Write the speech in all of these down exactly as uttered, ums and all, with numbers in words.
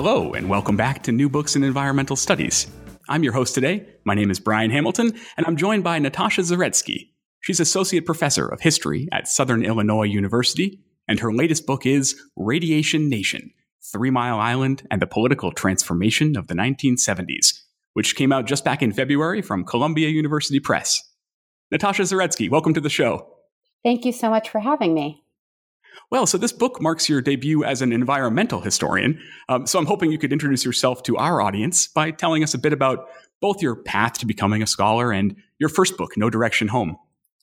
Hello, and welcome back to New Books in Environmental Studies. I'm your host today. My name is Brian Hamilton, and I'm joined by Natasha Zaretsky. She's Associate Professor of History at Southern Illinois University, and her latest book is Radiation Nation, Three Mile Island and the Political Transformation of the nineteen seventies, which came out just back in February from Columbia University Press. Natasha Zaretsky, welcome to the show. Thank you so much for having me. Well, so this book marks your debut as an environmental historian. Um, so I'm hoping you could introduce yourself to our audience by telling us a bit about both your path to becoming a scholar and your first book, No Direction Home.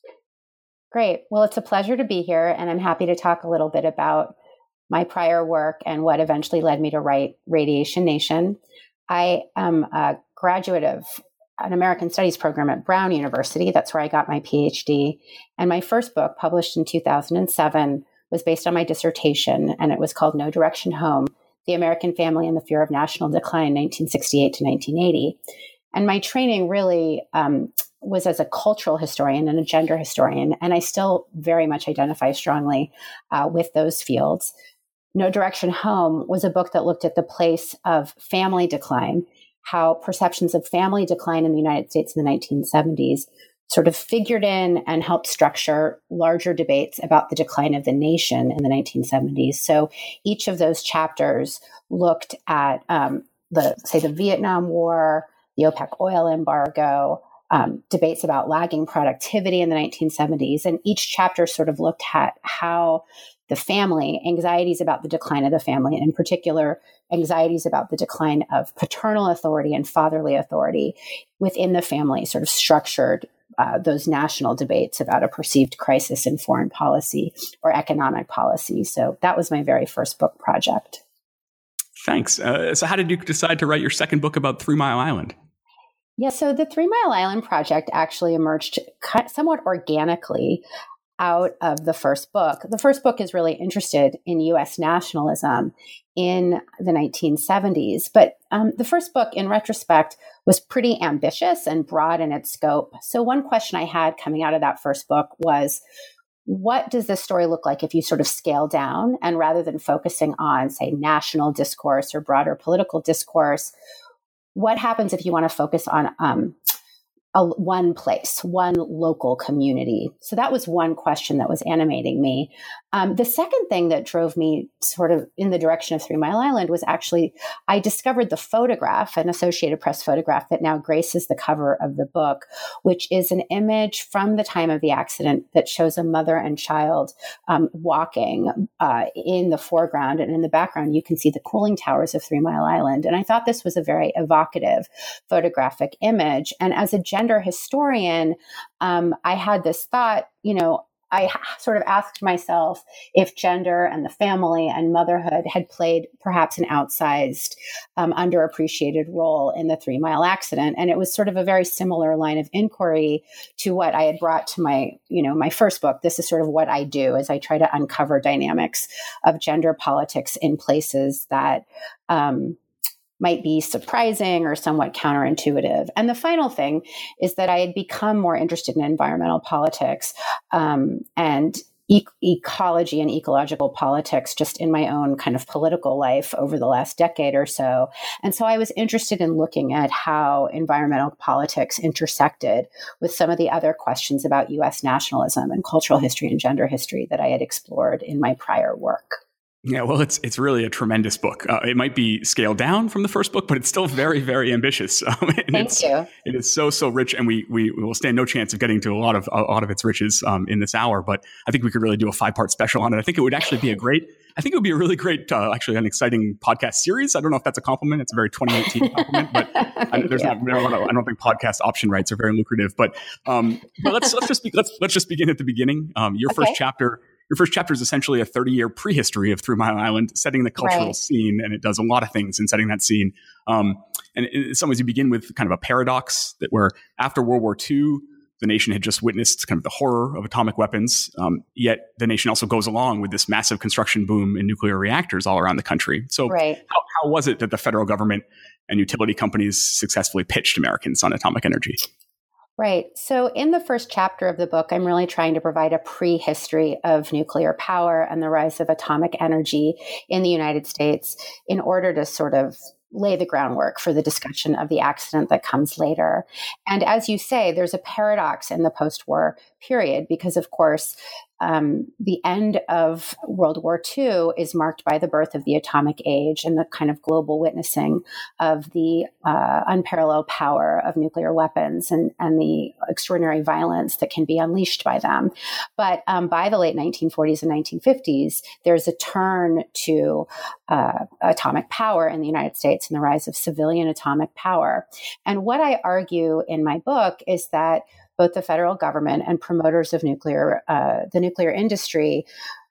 Great. Well, it's a pleasure to be here, and I'm happy to talk a little bit about my prior work and what eventually led me to write Radiation Nation. I am a graduate of an American Studies program at Brown University. That's where I got my P H D. And my first book, published in two thousand seven, was based on my dissertation, and it was called No Direction Home, The American Family and the Fear of National Decline, nineteen sixty-eight to nineteen eighty. And my training really um, was as a cultural historian and a gender historian, and I still very much identify strongly uh, with those fields. No Direction Home was a book that looked at the place of family decline, how perceptions of family decline in the United States in the nineteen seventies sort of figured in and helped structure larger debates about the decline of the nation in the nineteen seventies. So each of those chapters looked at um, the, say, the Vietnam War, the OPEC oil embargo, um, debates about lagging productivity in the nineteen seventies. And each chapter sort of looked at how the family, anxieties about the decline of the family, and in particular, anxieties about the decline of paternal authority and fatherly authority within the family, sort of structured Uh, those national debates about a perceived crisis in foreign policy or economic policy. So that was my very first book project. Thanks. Uh, so how did you decide to write your second book about Three Mile Island? Yeah, so the Three Mile Island project actually emerged somewhat organically out of the first book. The first book is really interested in U S nationalism in the nineteen seventies. But um, the first book, in retrospect, was pretty ambitious and broad in its scope. So one question I had coming out of that first book was, what does this story look like if you sort of scale down, and rather than focusing on, say, national discourse or broader political discourse, what happens if you want to focus on um, a, one place, one local community? So that was one question that was animating me. Um, the second thing that drove me sort of in the direction of Three Mile Island was actually, I discovered the photograph, an Associated Press photograph that now graces the cover of the book, which is an image from the time of the accident that shows a mother and child um, walking uh, in the foreground. And in the background, you can see the cooling towers of Three Mile Island. And I thought this was a very evocative photographic image. And as a gender historian, um, I had this thought, you know, I sort of asked myself if gender and the family and motherhood had played perhaps an outsized, um, underappreciated role in the Three Mile accident. And it was sort of a very similar line of inquiry to what I had brought to my, you know, my first book. This is sort of what I do as I try to uncover dynamics of gender politics in places that, um, might be surprising or somewhat counterintuitive. And the final thing is that I had become more interested in environmental politics um, and e- ecology and ecological politics just in my own kind of political life over the last decade or so. And so I was interested in looking at how environmental politics intersected with some of the other questions about U S nationalism and cultural history and gender history that I had explored in my prior work. Yeah, well, it's it's really a tremendous book. Uh, it might be scaled down from the first book, but it's still very, very ambitious. Um, and Thank it's, you. It is so, so rich, and we, we we will stand no chance of getting to a lot of a lot of its riches um, in this hour. But I think we could really do a five part special on it. I think it would actually be a great. I think it would be a really great, uh, actually, an exciting podcast series. I don't know if that's a compliment. It's a very twenty eighteen compliment, but I, there's not. I don't think podcast option rights are very lucrative. But um, but let's let's just be, let's let's just begin at the beginning. Um, your Okay. first chapter. Your first chapter is essentially a thirty-year prehistory of Three Mile Island, setting the cultural Right. scene, and it does a lot of things in setting that scene. Um, and in some ways, you begin with kind of a paradox that where after World War Two, the nation had just witnessed kind of the horror of atomic weapons, um, yet the nation also goes along with this massive construction boom in nuclear reactors all around the country. So Right. how, how was it that the federal government and utility companies successfully pitched Americans on atomic energy? Right. So in the first chapter of the book, I'm really trying to provide a prehistory of nuclear power and the rise of atomic energy in the United States in order to sort of lay the groundwork for the discussion of the accident that comes later. And as you say, there's a paradox in the post-war period because, of course, um, the end of World War Two is marked by the birth of the atomic age and the kind of global witnessing of the uh, unparalleled power of nuclear weapons and, and the extraordinary violence that can be unleashed by them. But um, by the late nineteen forties and nineteen fifties, there's a turn to uh, atomic power in the United States and the rise of civilian atomic power. And what I argue in my book is that both the federal government and promoters of nuclear, uh, the nuclear industry,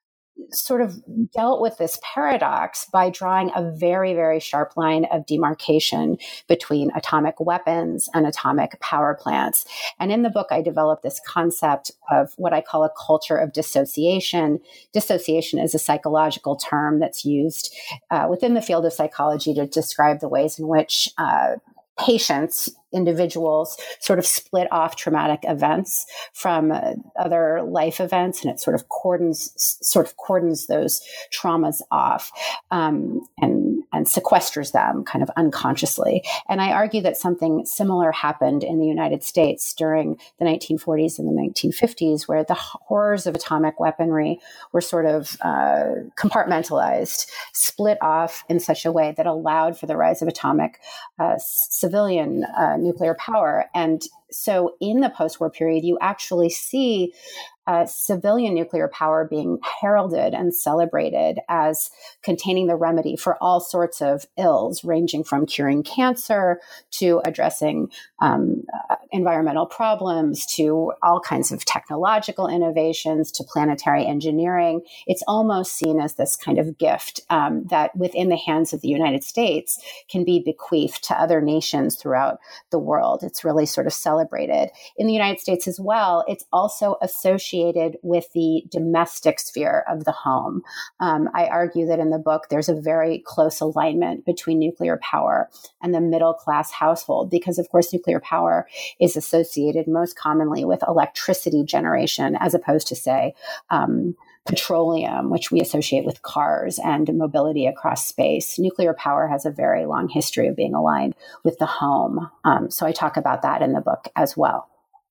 sort of dealt with this paradox by drawing a very, very sharp line of demarcation between atomic weapons and atomic power plants. And in the book, I developed this concept of what I call a culture of dissociation. Dissociation is a psychological term that's used uh, within the field of psychology to describe the ways in which uh, patients, individuals sort of split off traumatic events from uh, other life events, and it sort of cordons sort of cordons those traumas off um, and and sequesters them kind of unconsciously. And I argue that something similar happened in the United States during the nineteen forties and the nineteen fifties, where the horrors of atomic weaponry were sort of uh, compartmentalized, split off in such a way that allowed for the rise of atomic uh, civilian uh, nuclear power. And so in the post-war period, you actually see uh, civilian nuclear power being heralded and celebrated as containing the remedy for all sorts of ills, ranging from curing cancer to addressing um, uh, environmental problems to all kinds of technological innovations to planetary engineering. It's almost seen as this kind of gift um, that within the hands of the United States can be bequeathed to other nations throughout the world. It's really sort of celebrated. In the United States as well, it's also associated with the domestic sphere of the home. Um, I argue that in the book, there's a very close alignment between nuclear power and the middle class household, because of course, nuclear power is associated most commonly with electricity generation, as opposed to, say, um, petroleum, which we associate with cars and mobility across space. Nuclear power has a very long history of being aligned with the home. Um, so I talk about that in the book as well.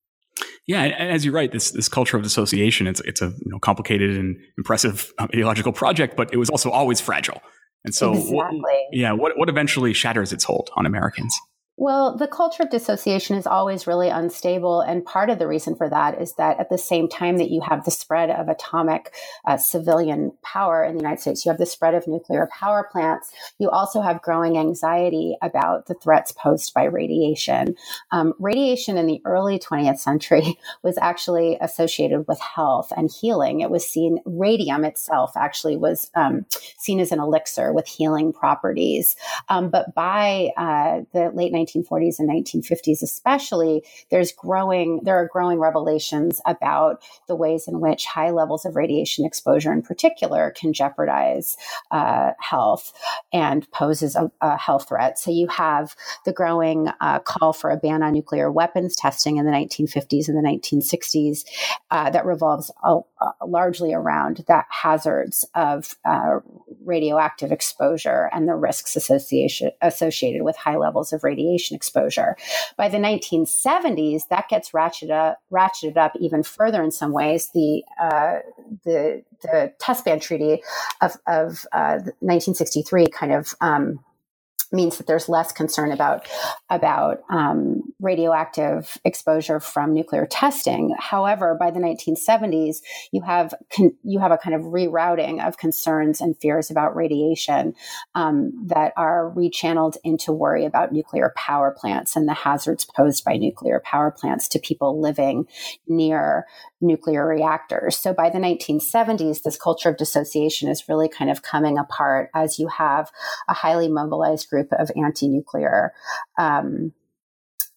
Yeah, and as you write, this this culture of dissociation, it's it's a you know, complicated and impressive um, ideological project, but it was also always fragile. And so, exactly. what, yeah, what what eventually shatters its hold on Americans? Well, the culture of dissociation is always really unstable. And part of the reason for that is that at the same time that you have the spread of atomic uh, civilian power in the United States, you have the spread of nuclear power plants, you also have growing anxiety about the threats posed by radiation. Um, radiation in the early twentieth century was actually associated with health and healing. It was seen, radium itself actually was um, seen as an elixir with healing properties. Um, but by uh, the late nineteen forties and nineteen fifties especially, there's growing, there are growing revelations about the ways in which high levels of radiation exposure in particular can jeopardize uh, health and poses a, a health threat. So you have the growing uh, call for a ban on nuclear weapons testing in the nineteen fifties and the nineteen sixties uh, that revolves uh, largely around the hazards of uh, radioactive exposure and the risks association, associated with high levels of radiation exposure. By the nineteen seventies, that gets ratcheted up, ratcheted up even further in some ways. The uh, the the Test Ban Treaty of, of uh, nineteen sixty-three kind of um, means that there's less concern about about um, radioactive exposure from nuclear testing. However, by the nineteen seventies, you have con- you have a kind of rerouting of concerns and fears about radiation um, that are rechanneled into worry about nuclear power plants and the hazards posed by nuclear power plants to people living near nuclear reactors. So by the nineteen seventies, this culture of dissociation is really kind of coming apart as you have a highly mobilized group of anti-nuclear um,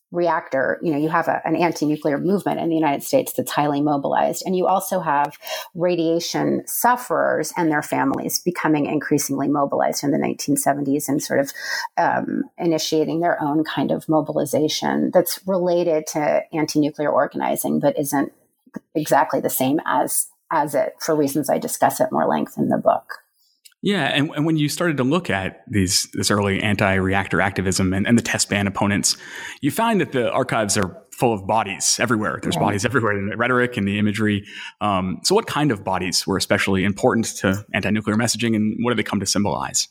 reactor, you know, you have a, an anti-nuclear movement in the United States that's highly mobilized. And you also have radiation sufferers and their families becoming increasingly mobilized in the nineteen seventies and sort of um, initiating their own kind of mobilization that's related to anti-nuclear organizing, but isn't exactly the same as, as it, for reasons I discuss at more length in the book. Yeah, and, and when you started to look at these this early anti-reactor activism and, and the test ban opponents, you find that the archives are full of bodies everywhere. There's right. bodies everywhere in the rhetoric and the imagery. Um, so what kind of bodies were especially important to anti-nuclear messaging, and what do they come to symbolize?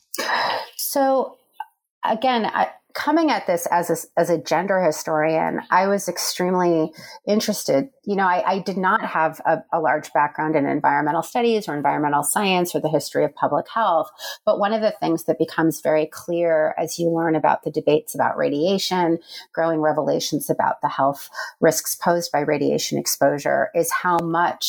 So again, I, coming at this as a, as a gender historian, I was extremely interested. You know, I, I did not have a, a large background in environmental studies or environmental science or the history of public health. But one of the things that becomes very clear as you learn about the debates about radiation, growing revelations about the health risks posed by radiation exposure, is how much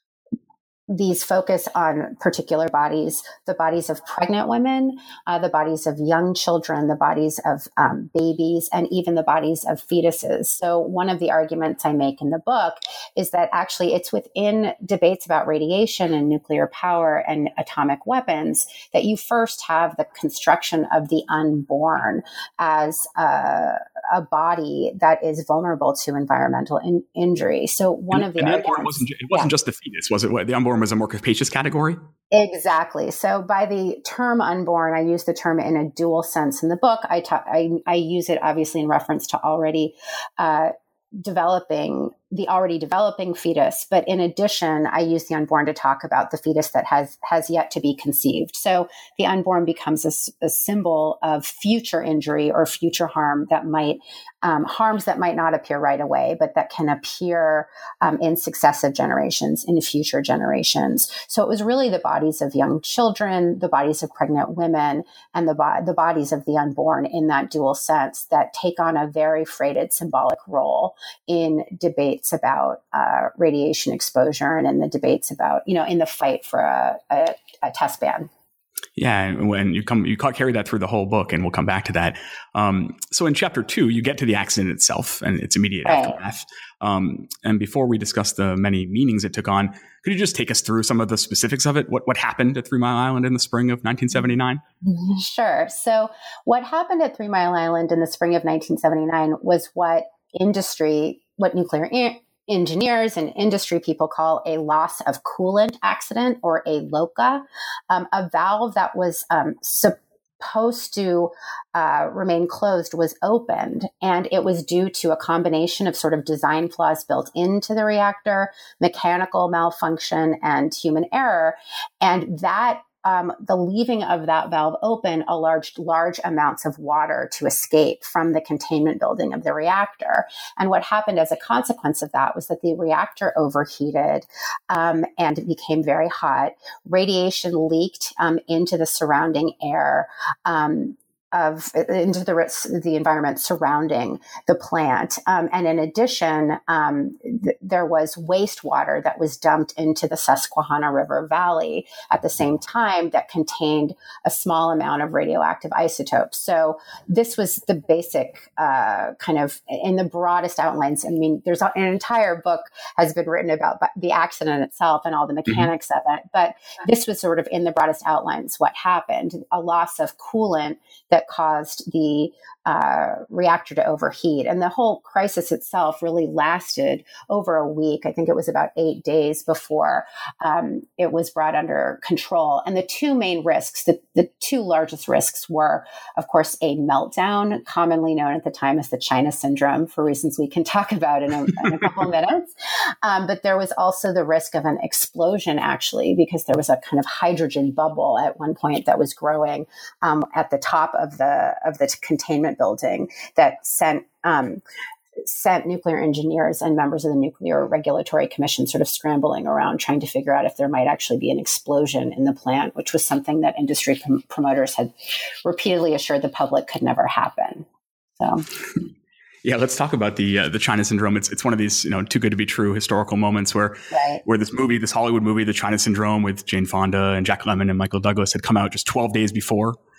these focus on particular bodies, the bodies of pregnant women, uh, the bodies of young children, the bodies of um, babies, and even the bodies of fetuses. So one of the arguments I make in the book is that actually it's within debates about radiation and nuclear power and atomic weapons that you first have the construction of the unborn as a, a body that is vulnerable to environmental in- injury. So one and, of the and arguments— the wasn't, it wasn't yeah. just the fetus, was it? What, the unborn was a more capacious category? Exactly. So by the term unborn, I use the term in a dual sense in the book. I, ta- I, I use it obviously in reference to already uh, developing the already developing fetus. But in addition, I use the unborn to talk about the fetus that has, has yet to be conceived. So the unborn becomes a, a symbol of future injury or future harm that might, um, harms that might not appear right away, but that can appear um, in successive generations, in future generations. So it was really the bodies of young children, the bodies of pregnant women, and the, bo- the bodies of the unborn in that dual sense that take on a very freighted symbolic role in debate about uh, radiation exposure and in the debates about, you know, in the fight for a, a, a test ban. Yeah, and when you come, you carry that through the whole book, and we'll come back to that. Um, so in chapter two, you get to the accident itself and its immediate right. aftermath. Um, and before we discuss the many meanings it took on, could you just take us through some of the specifics of it? What what happened at Three Mile Island in the spring of nineteen seventy-nine? Sure. So what happened at Three Mile Island in the spring of nineteen seventy-nine was what industry, what nuclear e- engineers and industry people call a loss of coolant accident, or a LOCA, um, a valve that was um, supposed to uh, remain closed was opened, and it was due to a combination of sort of design flaws built into the reactor, mechanical malfunction, and human error. And that Um, the leaving of that valve open allowed large amounts of water to escape from the containment building of the reactor. And what happened as a consequence of that was that the reactor overheated um, and became very hot. Radiation leaked um, into the surrounding air. Um, of into the the environment surrounding the plant. Um, and in addition, um, th- there was wastewater that was dumped into the Susquehanna River Valley at the same time that contained a small amount of radioactive isotopes. So this was the basic uh, kind of, in the broadest outlines. I mean, there's a, an entire book has been written about the accident itself and all the mechanics mm-hmm. of it. But this was sort of in the broadest outlines what happened: a loss of coolant that caused the uh, reactor to overheat. And the whole crisis itself really lasted over a week. I think it was about eight days before um, it was brought under control. And the two main risks, the, the two largest risks were, of course, a meltdown, commonly known at the time as the China syndrome, for reasons we can talk about in a, in a couple of minutes. Um, but there was also the risk of an explosion, actually, because there was a kind of hydrogen bubble at one point that was growing um, at the top of the of the containment building that sent um, sent nuclear engineers and members of the Nuclear Regulatory Commission sort of scrambling around trying to figure out if there might actually be an explosion in the plant, which was something that industry prom- promoters had repeatedly assured the public could never happen. So. Yeah, let's talk about the uh, the China syndrome. It's it's one of these, you know, too good to be true historical moments where right. where this movie, this Hollywood movie, The China Syndrome, with Jane Fonda and Jack Lemmon and Michael Douglas, had come out just twelve days before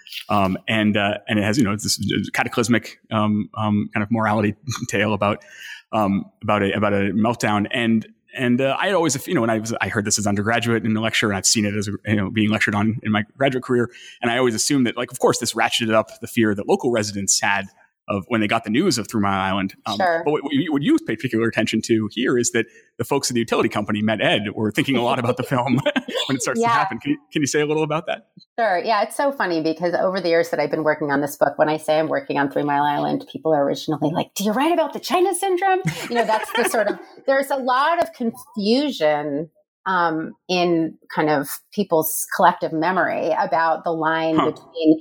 Um, and uh, and it has, you know, this cataclysmic um, um, kind of morality tale about um, about a about a meltdown. And and uh, I had always, you know, when I was I heard this as undergraduate in a lecture, and I've seen it as, you know, being lectured on in my graduate career, and I always assumed that, like, of course, this ratcheted up the fear that local residents had of when they got the news of Three Mile Island. Um, sure. But what, what you pay particular attention to here is that the folks at the utility company, Met Ed, were thinking a lot about the film when it starts yeah. to happen. Can you, can you say a little about that? Sure. Yeah, it's so funny because over the years that I've been working on this book, when I say I'm working on Three Mile Island, people are originally like, do you write about the China Syndrome? You know, that's the sort of, there's a lot of confusion um, in kind of people's collective memory about the line huh. between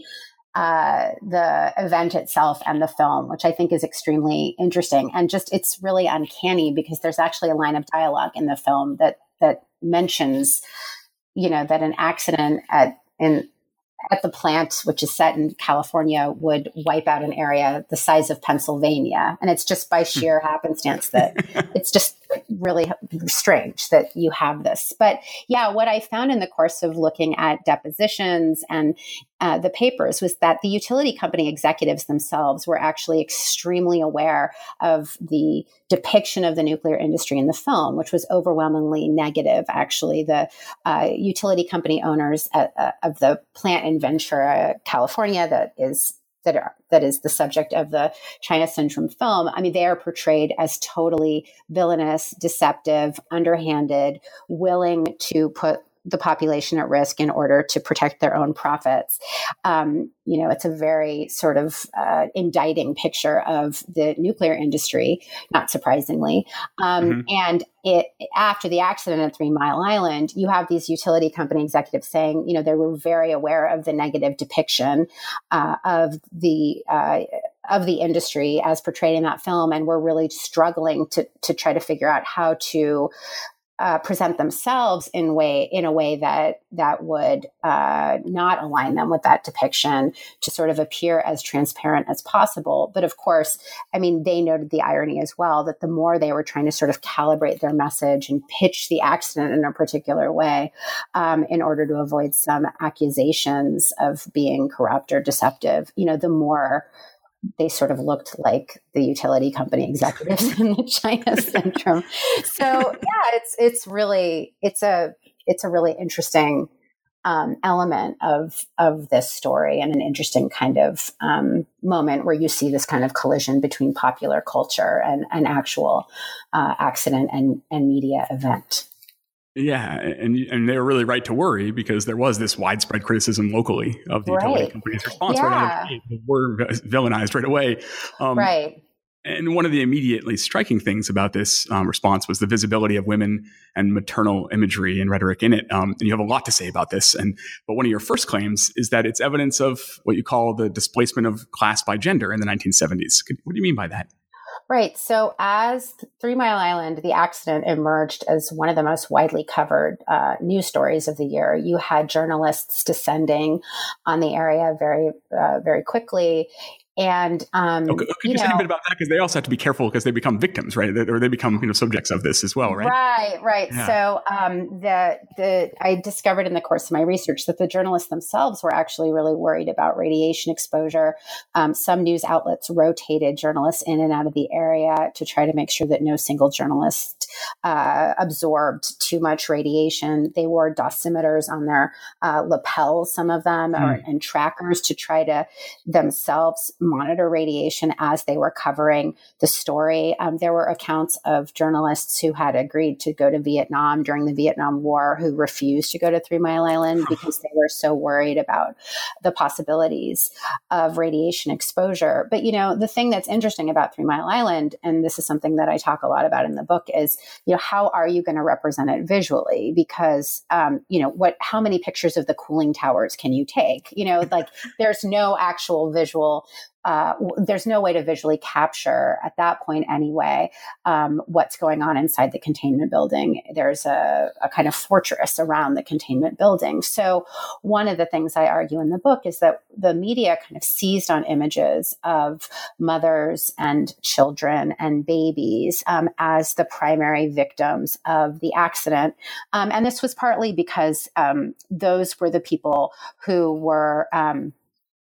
Uh, the event itself and the film, which I think is extremely interesting. And just, it's really uncanny because there's actually a line of dialogue in the film that, that mentions, you know, that an accident at, in, at the plant, which is set in California, would wipe out an area the size of Pennsylvania. And it's just by sheer happenstance that it's just really strange that you have this. But yeah, what I found in the course of looking at depositions and uh, the papers was that the utility company executives themselves were actually extremely aware of the depiction of the nuclear industry in the film, which was overwhelmingly negative. Actually, the uh, utility company owners at, uh, of the plant in Ventura, California, that is that are, that is the subject of the China Syndrome film. I mean, they are portrayed as totally villainous, deceptive, underhanded, willing to put the population at risk in order to protect their own profits. Um, you know, it's a very sort of uh, indicting picture of the nuclear industry, not surprisingly. Um, mm-hmm. And it after the accident at Three Mile Island, you have these utility company executives saying, you know, they were very aware of the negative depiction uh, of the uh, of the industry as portrayed in that film, and were really struggling to to try to figure out how to Uh, present themselves in way in a way that that would uh, not align them with that depiction, to sort of appear as transparent as possible. But of course, I mean, they noted the irony as well, that the more they were trying to sort of calibrate their message and pitch the accident in a particular way um, in order to avoid some accusations of being corrupt or deceptive, you know, the more they sort of looked like the utility company executives in the China Syndrome. So yeah, it's it's really it's a it's a really interesting um, element of of this story, and an interesting kind of um, moment where you see this kind of collision between popular culture and an actual uh, accident and and media event. Yeah, and and they were really right to worry, because there was this widespread criticism locally of the right. utility company's response. Yeah. Right, they were villainized right away. Um, right. And one of the immediately striking things about this um, response was the visibility of women and maternal imagery and rhetoric in it. Um, and you have a lot to say about this. And but one of your first claims is that it's evidence of what you call the displacement of class by gender in the nineteen seventies. What do you mean by that? Right. So as Three Mile Island, the accident emerged as one of the most widely covered uh, news stories of the year. You had journalists descending on the area very, uh, very quickly. And, um, okay, could you, you say know, a bit about that? Because they also have to be careful, because they become victims, right? Or they become, you know, subjects of this as well, right? Right, right. Yeah. So, um, the, the, I discovered in the course of my research that the journalists themselves were actually really worried about radiation exposure. Um, some news outlets rotated journalists in and out of the area to try to make sure that no single journalist, uh, absorbed too much radiation. They wore dosimeters on their, uh, lapels, some of them, mm. or, and trackers to try to themselves monitor radiation as they were covering the story. Um, there were accounts of journalists who had agreed to go to Vietnam during the Vietnam War who refused to go to Three Mile Island because they were so worried about the possibilities of radiation exposure. But, you know, the thing that's interesting about Three Mile Island, and this is something that I talk a lot about in the book, is, you know, how are you going to represent it visually? Because, um, you know, what, how many pictures of the cooling towers can you take? You know, like there's no actual visual Uh, there's no way to visually capture at that point anyway um, what's going on inside the containment building. There's a, a kind of fortress around the containment building. So one of the things I argue in the book is that the media kind of seized on images of mothers and children and babies um, as the primary victims of the accident. Um, and this was partly because um, those were the people who were um,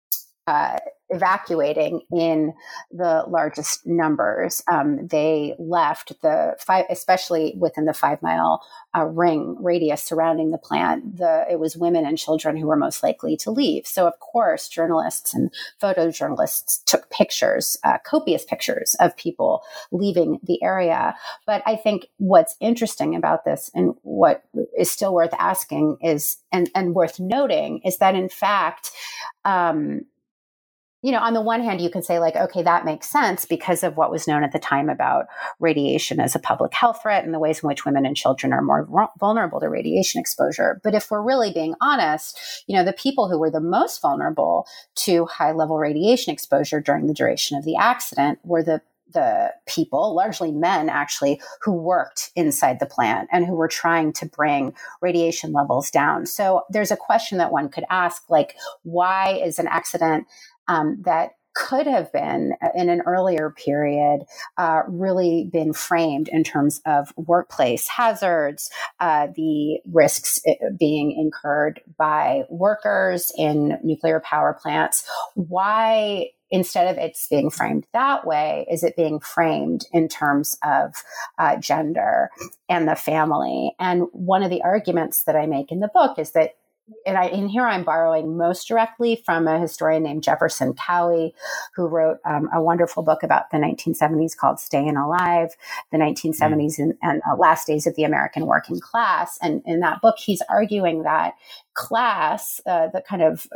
uh, evacuating in the largest numbers. Um, they left the five, especially within the five mile uh, ring radius surrounding the plant. The it was women and children who were most likely to leave. So of course, journalists and photojournalists took pictures, uh, copious pictures of people leaving the area. But I think what's interesting about this, and what is still worth asking is, and, and worth noting, is that in fact, um, you know, on the one hand, you can say like, okay, that makes sense because of what was known at the time about radiation as a public health threat and the ways in which women and children are more vulnerable to radiation exposure. But if we're really being honest, you know, the people who were the most vulnerable to high level radiation exposure during the duration of the accident were the the people, largely men actually, who worked inside the plant and who were trying to bring radiation levels down. So there's a question that one could ask, like, why is an accident um, that could have been in an earlier period uh, really been framed in terms of workplace hazards, uh, the risks being incurred by workers in nuclear power plants? Why, instead of it's being framed that way, is it being framed in terms of uh, gender and the family? And one of the arguments that I make in the book is that, and, I, and here I'm borrowing most directly from a historian named Jefferson Cowie, who wrote um, a wonderful book about the nineteen seventies called Staying Alive, the nineteen seventies and, and uh, Last Days of the American Working Class. And in that book, he's arguing that class, uh, the kind of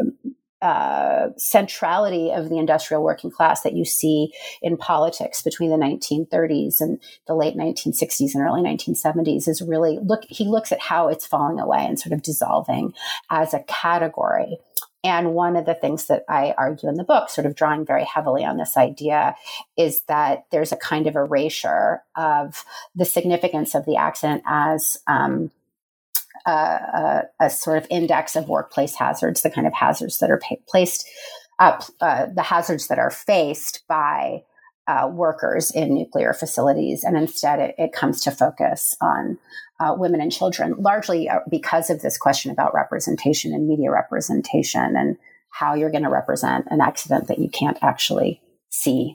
Uh, centrality of the industrial working class that you see in politics between the nineteen thirties and the late nineteen sixties and early nineteen seventies is really, look, he looks at how it's falling away and sort of dissolving as a category. And one of the things that I argue in the book, sort of drawing very heavily on this idea, is that there's a kind of erasure of the significance of the accident as um, Uh, a, a sort of index of workplace hazards, the kind of hazards that are pa- placed, uh, uh, the hazards that are faced by uh, workers in nuclear facilities. And instead, it, it comes to focus on uh, women and children, largely because of this question about representation and media representation and how you're going to represent an accident that you can't actually see.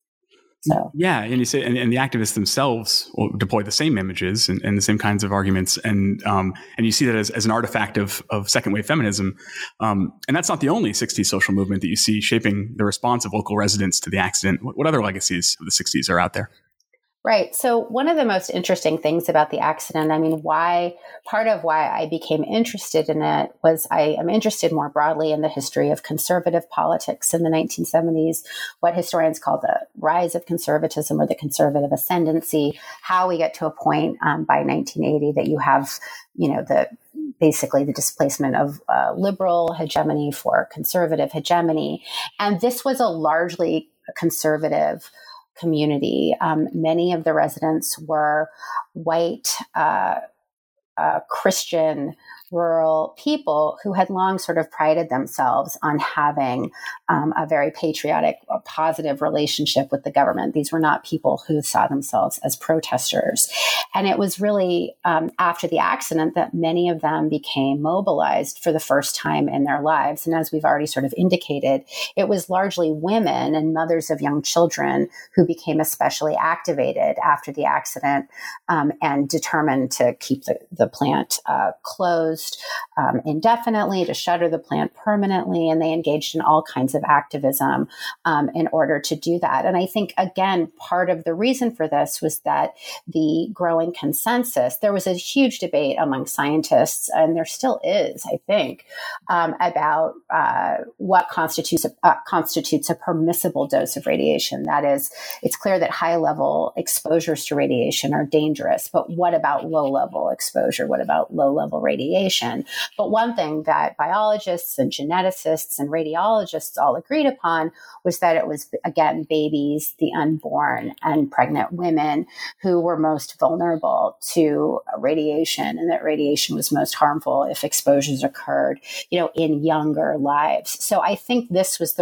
So. Yeah, and you say, and, and the activists themselves will deploy the same images and, and the same kinds of arguments, and um, and you see that as, as an artifact of of second wave feminism, um, and that's not the only sixties social movement that you see shaping the response of local residents to the accident. What, what other legacies of the sixties are out there? Right. So one of the most interesting things about the accident, I mean, why, part of why I became interested in it was I am interested more broadly in the history of conservative politics in the nineteen seventies, what historians call the rise of conservatism or the conservative ascendancy, how we get to a point um, by nineteen eighty that you have, you know, the basically the displacement of uh, liberal hegemony for conservative hegemony. And this was a largely conservative community. Um, many of the residents were white, uh, uh, Christian, rural people who had long sort of prided themselves on having um, a very patriotic, a positive relationship with the government. These were not people who saw themselves as protesters. And it was really um, after the accident that many of them became mobilized for the first time in their lives. And as we've already sort of indicated, it was largely women and mothers of young children who became especially activated after the accident um, and determined to keep the, the plant uh, closed Um, indefinitely, to shutter the plant permanently, and they engaged in all kinds of activism um, in order to do that. And I think, again, part of the reason for this was that the growing consensus, there was a huge debate among scientists, and there still is, I think, um, about uh, what constitutes a, uh, constitutes a permissible dose of radiation. That is, it's clear that high-level exposures to radiation are dangerous, but what about low-level exposure? What about low-level radiation? But one thing that biologists and geneticists and radiologists all agreed upon was that it was, again, babies, the unborn, and pregnant women who were most vulnerable to radiation, and that radiation was most harmful if exposures occurred, you know, in younger lives. So I think this was the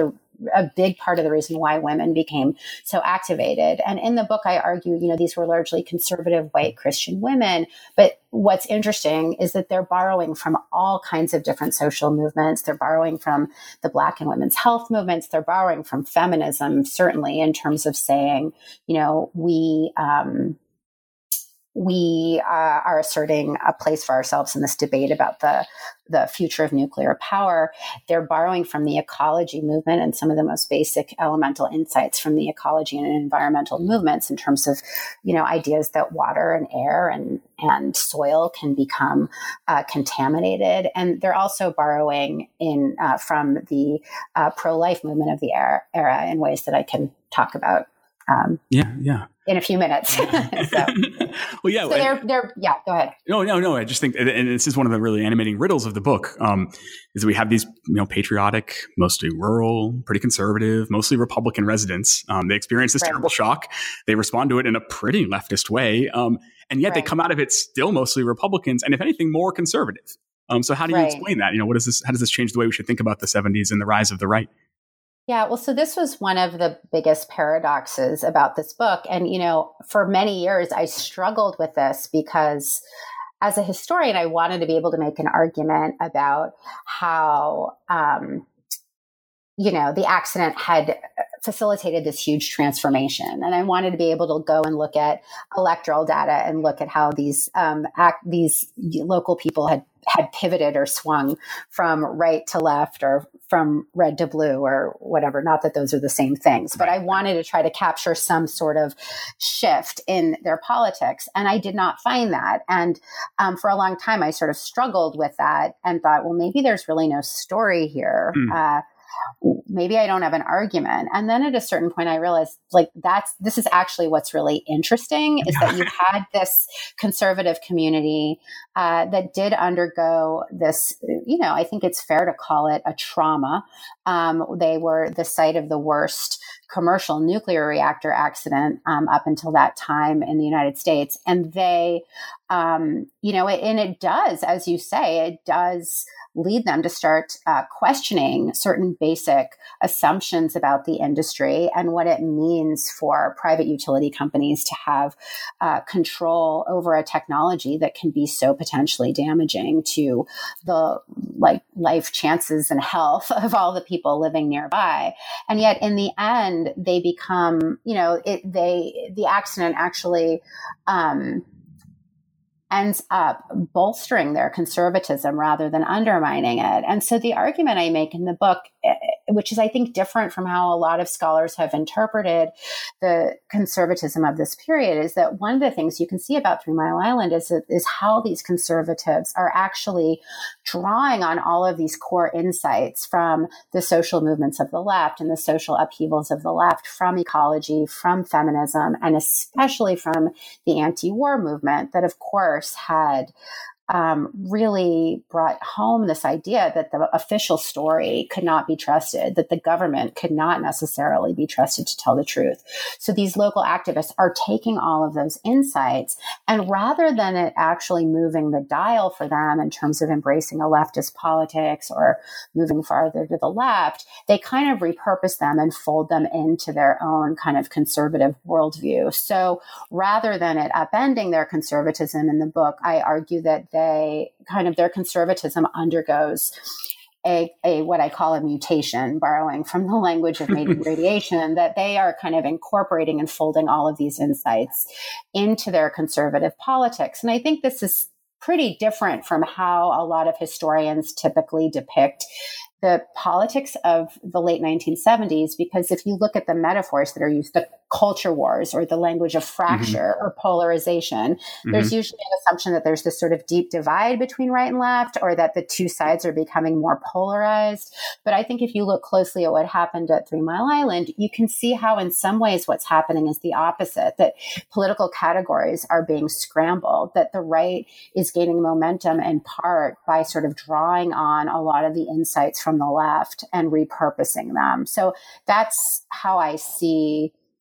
a big part of the reason why women became so activated. And in the book, I argue, you know, these were largely conservative white Christian women. But what's interesting is that they're borrowing from all kinds of different social movements. They're borrowing from the Black and women's health movements. They're borrowing from feminism, certainly in terms of saying, you know, we, um, we uh, are asserting a place for ourselves in this debate about the, the future of nuclear power. They're borrowing from the ecology movement and some of the most basic elemental insights from the ecology and environmental movements in terms of, you know, ideas that water and air and, and soil can become uh, contaminated. And they're also borrowing in uh, from the uh, pro-life movement of the era, era in ways that I can talk about. Um, yeah, yeah. in a few minutes. so, well, yeah. So they're, they're, yeah, go ahead. No, no, no. I just think, and this is one of the really animating riddles of the book, um, is that we have these, you know, patriotic, mostly rural, pretty conservative, mostly Republican residents. Um, they experience this right. terrible shock. They respond to it in a pretty leftist way. Um, and yet right. they come out of it still mostly Republicans, and if anything, more conservative. Um, so how do you right. explain that? You know, what does this, how does this change the way we should think about the seventies and the rise of the right? Yeah, well, so this was one of the biggest paradoxes about this book. And, you know, for many years, I struggled with this because as a historian, I wanted to be able to make an argument about how, um, you know, the accident had facilitated this huge transformation. And I wanted to be able to go and look at electoral data and look at how these um, act, these local people had had pivoted or swung from right to left or from red to blue or whatever. Not that those are the same things, but I wanted to try to capture some sort of shift in their politics. And I did not find that. And um, for a long time, I sort of struggled with that and thought, well, maybe there's really no story here. Mm. Uh, maybe I don't have an argument. And then at a certain point, I realized like that's, this is actually what's really interesting is that you had this conservative community uh, that did undergo this, you know, I think it's fair to call it a trauma. Um, they were the site of the worst commercial nuclear reactor accident um, up until that time in the United States. And they, um, you know, it, and it does, as you say, it does lead them to start uh, questioning certain basic assumptions about the industry and what it means for private utility companies to have uh, control over a technology that can be so potentially damaging to the like life chances and health of all the people living nearby. And yet in the end, they become, you know, it, they, the accident actually, um, ends up bolstering their conservatism rather than undermining it. And so the argument I make in the book, which is, I think, different from how a lot of scholars have interpreted the conservatism of this period, is that one of the things you can see about Three Mile Island is, is how these conservatives are actually drawing on all of these core insights from the social movements of the left and the social upheavals of the left, from ecology, from feminism, and especially from the anti-war movement that, of course, had um, really brought home this idea that the official story could not be trusted, that the government could not necessarily be trusted to tell the truth. So these local activists are taking all of those insights, and rather than it actually moving the dial for them in terms of embracing a leftist politics or moving farther to the left, they kind of repurpose them and fold them into their own kind of conservative worldview. So rather than it upending their conservatism in the book, I argue that they kind of, their conservatism undergoes a, a what I call a mutation, borrowing from the language of mating radiation, that they are kind of incorporating and folding all of these insights into their conservative politics. And I think this is pretty different from how a lot of historians typically depict the politics of the late nineteen seventies, because if you look at the metaphors that are used, the culture wars or the language of fracture mm-hmm. or polarization, mm-hmm. there's usually an assumption that there's this sort of deep divide between right and left, or that the two sides are becoming more polarized. But I think if you look closely at what happened at Three Mile Island, you can see how in some ways what's happening is the opposite, that political categories are being scrambled, that the right is gaining momentum in part by sort of drawing on a lot of the insights from the left and repurposing them. So that's how I see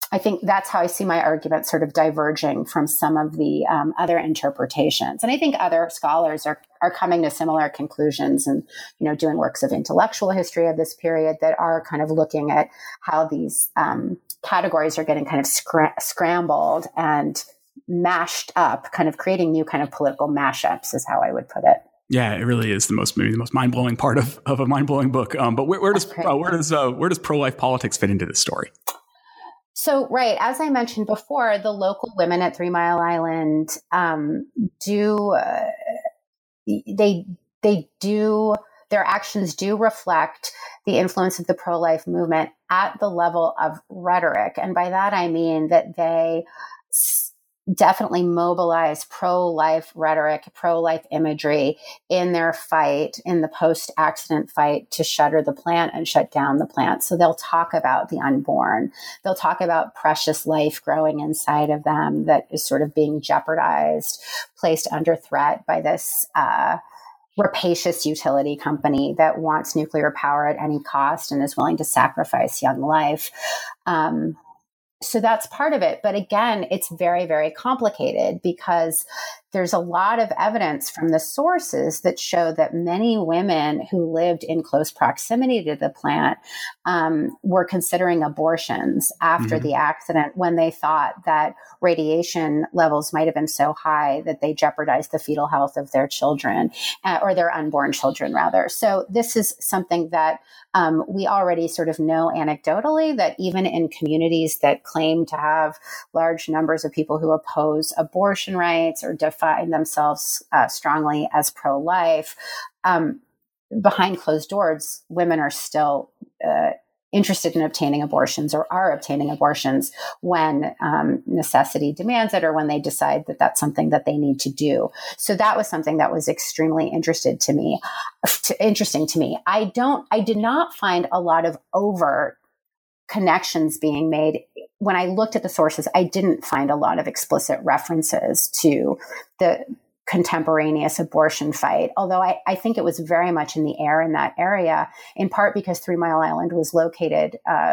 I think that's how I see my argument sort of diverging from some of the um, other interpretations. And I think other scholars are, are coming to similar conclusions and, you know, doing works of intellectual history of this period that are kind of looking at how these um, categories are getting kind of scra- scrambled and mashed up, kind of creating new kind of political mashups is how I would put it. Yeah, it really is the most maybe the most mind blowing part of, of a mind blowing book. Um, but where, where does uh, where does uh, where does pro life politics fit into this story? So, right, as I mentioned before, the local women at Three Mile Island um, do uh, they they do their actions do reflect the influence of the pro life movement at the level of rhetoric, and by that I mean that they definitely mobilize pro-life rhetoric, pro-life imagery in their fight, in the post-accident fight to shutter the plant and shut down the plant. So they'll talk about the unborn. They'll talk about precious life growing inside of them that is sort of being jeopardized, placed under threat by this uh, rapacious utility company that wants nuclear power at any cost and is willing to sacrifice young life. Um, So that's part of it. But again, it's very, very complicated because there's a lot of evidence from the sources that show that many women who lived in close proximity to the plant um, were considering abortions after mm-hmm. the accident when they thought that radiation levels might have been so high that they jeopardized the fetal health of their children uh, or their unborn children, rather. So this is something that um, we already sort of know anecdotally, that even in communities that claim to have large numbers of people who oppose abortion rights or define themselves uh, strongly as pro-life, um, behind closed doors, women are still uh, interested in obtaining abortions or are obtaining abortions when um, necessity demands it or when they decide that that's something that they need to do. So that was something that was extremely interested to me, to, interesting to me. I don't, I did not find a lot of overt connections being made. When I looked at the sources, I didn't find a lot of explicit references to the contemporaneous abortion fight, although I, I think it was very much in the air in that area, in part because Three Mile Island was located uh,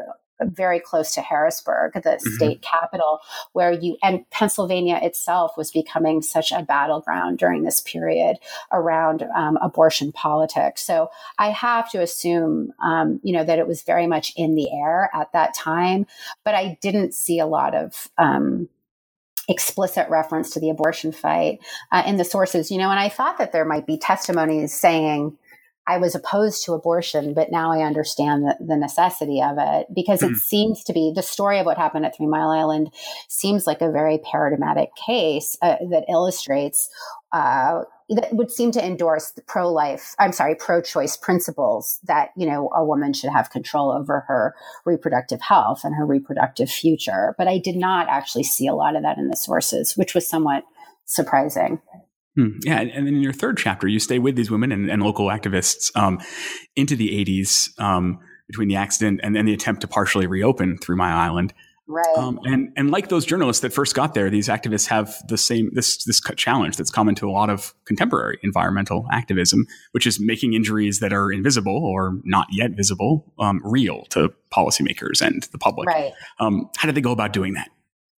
very close to Harrisburg, the mm-hmm. state capital, where you, and Pennsylvania itself was becoming such a battleground during this period around um, abortion politics. So I have to assume, um, you know, that it was very much in the air at that time, but I didn't see a lot of um, explicit reference to the abortion fight uh, in the sources, you know, and I thought that there might be testimonies saying, I was opposed to abortion, but now I understand the, the necessity of it, because mm. it seems to be the story of what happened at Three Mile Island seems like a very paradigmatic case uh, that illustrates, uh, that would seem to endorse the pro-life, I'm sorry, pro-choice principles that, you know, a woman should have control over her reproductive health and her reproductive future. But I did not actually see a lot of that in the sources, which was somewhat surprising. Hmm. Yeah. And, and then in your third chapter, you stay with these women and, and local activists um, into the eighties um, between the accident and then the attempt to partially reopen Three Mile Island. Right. Um, and, and like those journalists that first got there, these activists have the same, this, this challenge that's common to a lot of contemporary environmental activism, which is making injuries that are invisible or not yet visible, um, real to policymakers and the public. Right. Um, how did they go about doing that?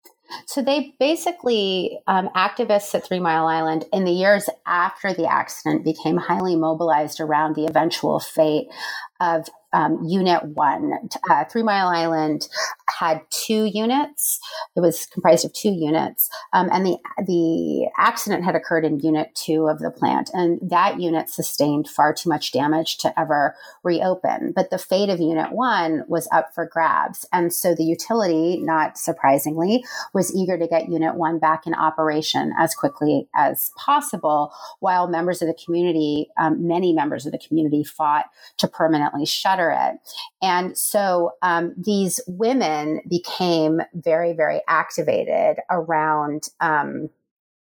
So they basically, um, activists at Three Mile Island in the years after the accident became highly mobilized around the eventual fate of um, Unit One. Uh, Three Mile Island had two units. It was comprised of two units, um, and the the accident had occurred in Unit Two of the plant, and that unit sustained far too much damage to ever reopen. But the fate of Unit One was up for grabs, and so the utility, not surprisingly, was eager to get Unit One back in operation as quickly as possible, while members of the community, um, many members of the community, fought to permanently shutter it. And so um, these women became very, very activated around um,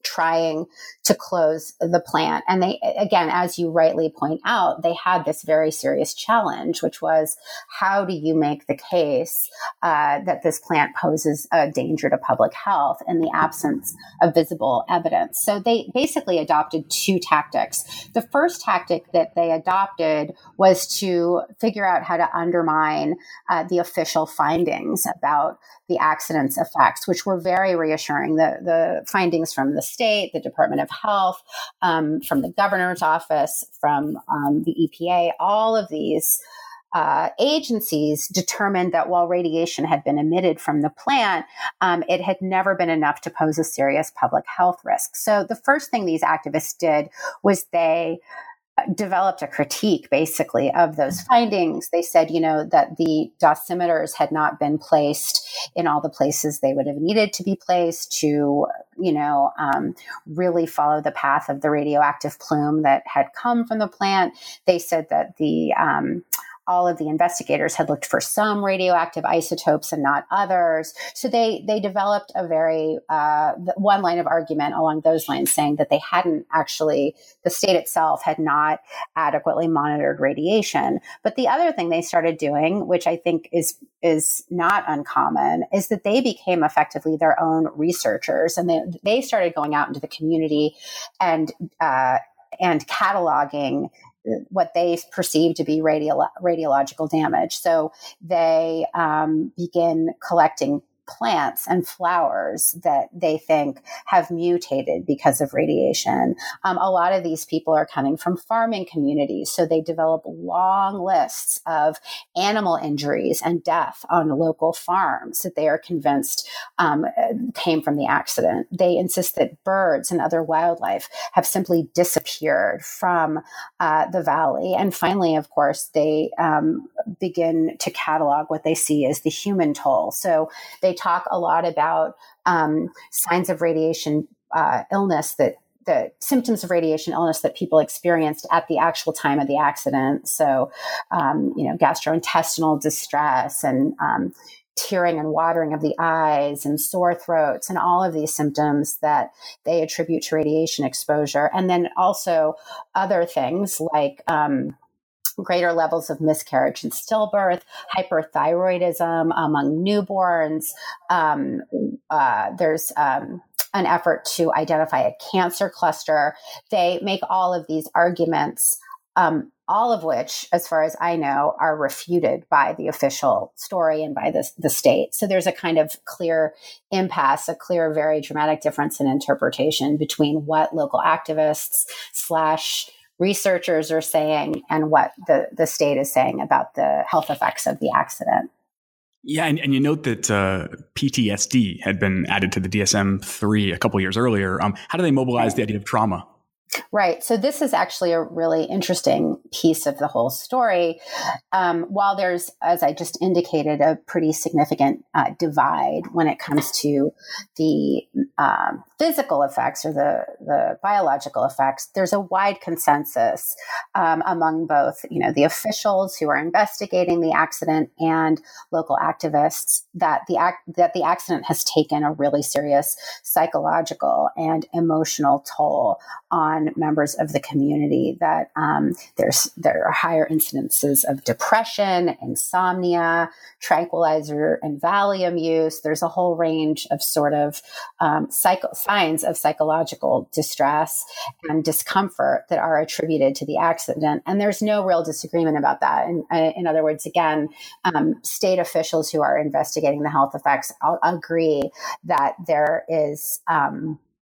trying to close the plant. And they, again, as you rightly point out, they had this very serious challenge, which was, how do you make the case uh, that this plant poses a danger to public health in the absence of visible evidence? So they basically adopted two tactics. The first tactic that they adopted was to figure out how to undermine uh, the official findings about the accident's effects, which were very reassuring. The, the findings from the state, the Department of Health, um, from the governor's office, from um, the E P A, all of these uh, agencies determined that while radiation had been emitted from the plant, um, it had never been enough to pose a serious public health risk. So the first thing these activists did was they developed a critique, basically, of those findings. They said, you know, that the dosimeters had not been placed in all the places they would have needed to be placed to, you know, um, really follow the path of the radioactive plume that had come from the plant. They said that the um, all of the investigators had looked for some radioactive isotopes and not others. So they they developed a very, uh, one line of argument along those lines, saying that they hadn't actually, the state itself had not adequately monitored radiation. But the other thing they started doing, which I think is is not uncommon, is that they became effectively their own researchers. And they, they started going out into the community and uh, and cataloging what they perceive to be radio- radiological damage. So they um, begin collecting plants and flowers that they think have mutated because of radiation. Um, a lot of these people are coming from farming communities, so they develop long lists of animal injuries and death on local farms that they are convinced um, came from the accident. They insist that birds and other wildlife have simply disappeared from uh, the valley. And finally, of course, they um, begin to catalog what they see as the human toll. So they talk a lot about um, signs of radiation uh, illness, that the symptoms of radiation illness that people experienced at the actual time of the accident. So, um, you know, gastrointestinal distress and um, tearing and watering of the eyes and sore throats and all of these symptoms that they attribute to radiation exposure. And then also other things like um, greater levels of miscarriage and stillbirth, hyperthyroidism among newborns. Um, uh, there's um, an effort to identify a cancer cluster. They make all of these arguments, um, all of which, as far as I know, are refuted by the official story and by the, the state. So there's a kind of clear impasse, a clear, very dramatic difference in interpretation between what local activists slash researchers are saying and what the, the state is saying about the health effects of the accident. Yeah, and, and you note that uh, P T S D had been added to the D S M three a couple years earlier. Um, how do they mobilize the idea of trauma? Right. So this is actually a really interesting piece of the whole story. Um, while there's, as I just indicated, a pretty significant uh, divide when it comes to the um, physical effects or the, the biological effects, there's a wide consensus um, among both, you know, the officials who are investigating the accident and local activists that the act, that the accident has taken a really serious psychological and emotional toll on members of the community, that um, there's there are higher incidences of depression, insomnia, tranquilizer and Valium use. There's a whole range of sort of um, psycho- signs of psychological distress and discomfort that are attributed to the accident. And there's no real disagreement about that. In, in other words, again, um, state officials who are investigating the health effects agree that there is um,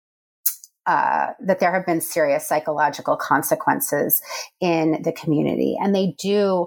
Uh, that there have been serious psychological consequences in the community. And they do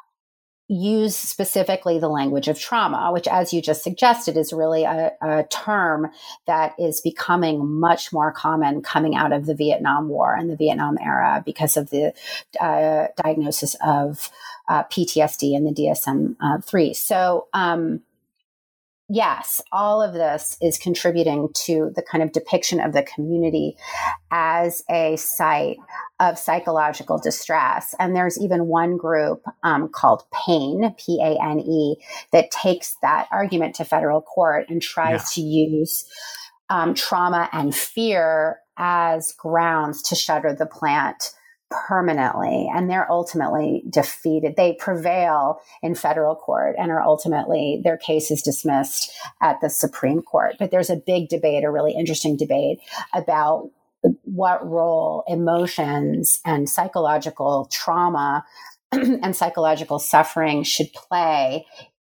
use specifically the language of trauma, which, as you just suggested, is really a, a term that is becoming much more common coming out of the Vietnam War and the Vietnam era because of the uh, diagnosis of uh, P T S D in the D S M three. So, um, yes, all of this is contributing to the kind of depiction of the community as a site of psychological distress. And there's even one group um, called PANE, P A N E, that takes that argument to federal court and tries yeah. to use um, trauma and fear as grounds to shutter the plant permanently. And they're ultimately defeated. They prevail in federal court and are ultimately, their case is dismissed at the Supreme Court. But there's a big debate, a really interesting debate about what role emotions and psychological trauma and psychological suffering should play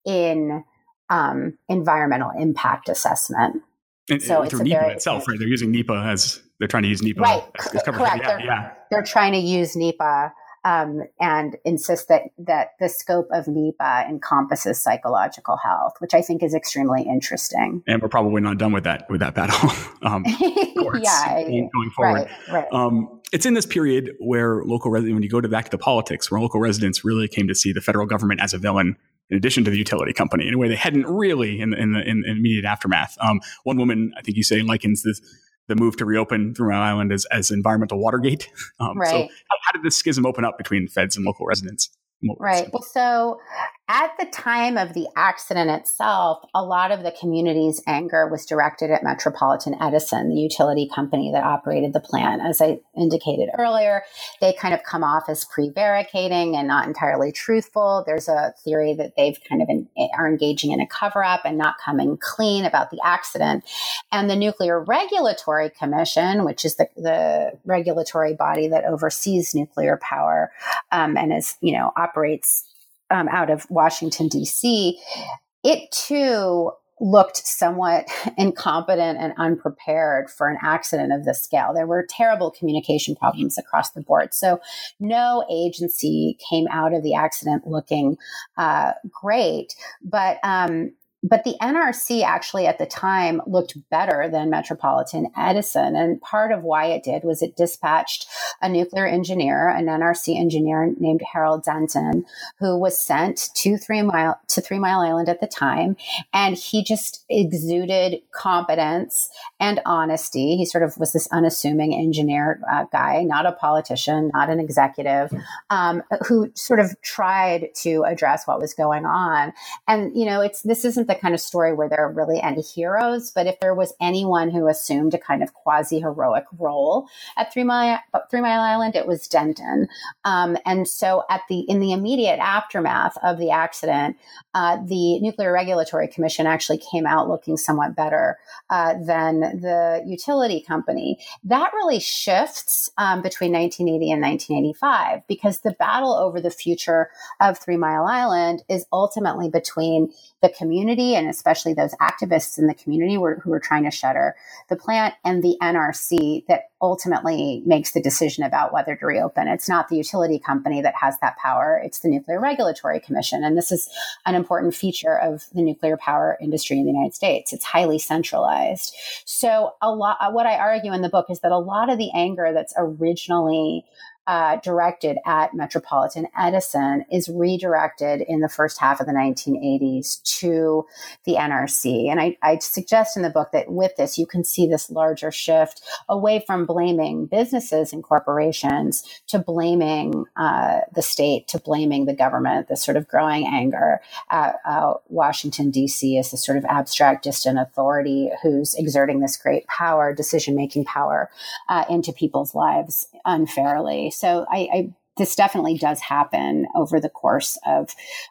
in um, environmental impact assessment. And, so and it's through a NEPA very, itself, right? They're using NEPA as they're trying to use NEPA. Right, as, c- as cover. correct. Yeah, they're, yeah. they're trying to use NEPA um, and insist that that the scope of NEPA encompasses psychological health, which I think is extremely interesting. And we're probably not done with that with that battle. um, courts, yeah, going, going forward. Right, right. Um, it's in this period where local residents, when you go to back to the politics, where local residents really came to see the federal government as a villain, in addition to the utility company, in a way they hadn't really in the, in the in immediate aftermath. Um, one woman, I think you say, likens this, the move to reopen Three Mile Island as, as environmental Watergate. Um, right. So how, how did this schism open up between feds and local residents? Local right. residents? Well, so at the time of the accident itself, a lot of the community's anger was directed at Metropolitan Edison, the utility company that operated the plant. As I indicated earlier, they kind of come off as prevaricating and not entirely truthful. There's a theory that they've kind of in, are engaging in a cover-up and not coming clean about the accident. And the Nuclear Regulatory Commission, which is the, the regulatory body that oversees nuclear power um, and is, you know, operates Um, out of Washington, D C, it too looked somewhat incompetent and unprepared for an accident of this scale. There were terrible communication problems across the board. So no agency came out of the accident looking uh, great. But um, But the N R C actually at the time looked better than Metropolitan Edison. And part of why it did was it dispatched a nuclear engineer, an N R C engineer named Harold Denton, who was sent to Three Mile to Three Mile Island at the time. And he just exuded competence and honesty. He sort of was this unassuming engineer uh, guy, not a politician, not an executive, um, who sort of tried to address what was going on. And, you know, it's this isn't the kind of story where there are really any heroes, but if there was anyone who assumed a kind of quasi-heroic role at Three Mile, Three Mile Island, it was Denton. Um, and so at the in the immediate aftermath of the accident, uh, the Nuclear Regulatory Commission actually came out looking somewhat better uh, than the utility company. That really shifts um, between nineteen eighty and nineteen eighty-five, because the battle over the future of Three Mile Island is ultimately between the community, and especially those activists in the community were, who were trying to shutter the plant, and the N R C that ultimately makes the decision about whether to reopen. It's not the utility company that has that power. It's the Nuclear Regulatory Commission. And this is an important feature of the nuclear power industry in the United States. It's highly centralized. So a lot, what I argue in the book is that a lot of the anger that's originally Uh, directed at Metropolitan Edison is redirected in the first half of the nineteen eighties to the N R C. And I, I suggest in the book that with this, you can see this larger shift away from blaming businesses and corporations to blaming uh, the state, to blaming the government, this sort of growing anger at uh, Washington, D C as this sort of abstract, distant authority who's exerting this great power, decision-making power uh, into people's lives unfairly. So I, I, this definitely does happen over the course of